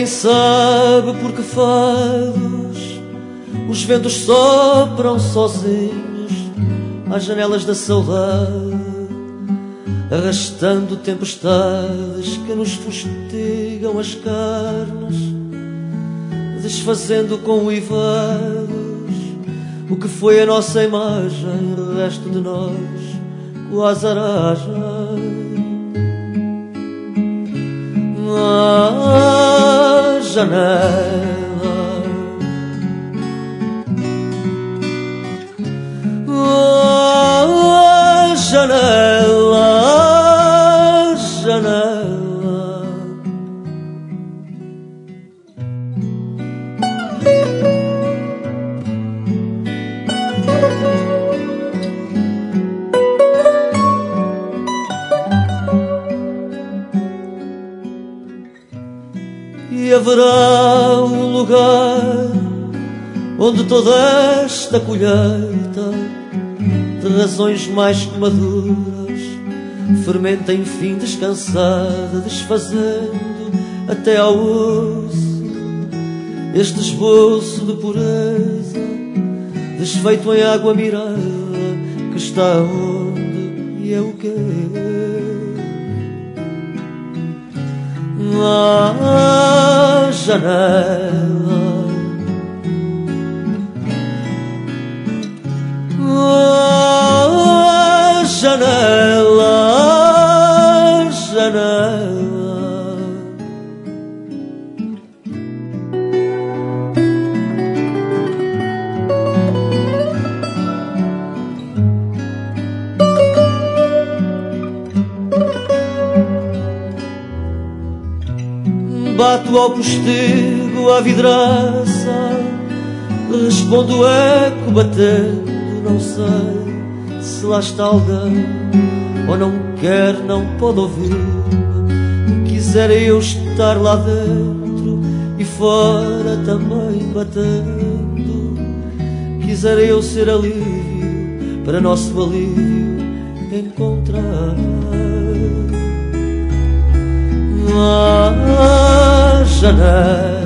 Ninguém sabe por que fados os ventos sopram sozinhos às janelas da saudade, arrastando tempestades que nos fustigam as carnes, desfazendo com uivados o que foi a nossa imagem, o resto de nós quase aragem. A janela, a janela, a janela. E haverá um lugar onde toda esta colheita de razões mais que maduras fermenta enfim descansada, desfazendo até ao osso este esboço de pureza, desfeito em água mirada, que está onde e é o que a janela, a janela, a janela. Bato ao postigo, à vidraça, respondo o eco batendo, não sei se lá está alguém, ou não quer, não pode ouvir. Quisera eu estar lá dentro e fora também batendo, quisera eu ser alívio para nosso alívio encontrar. A janela,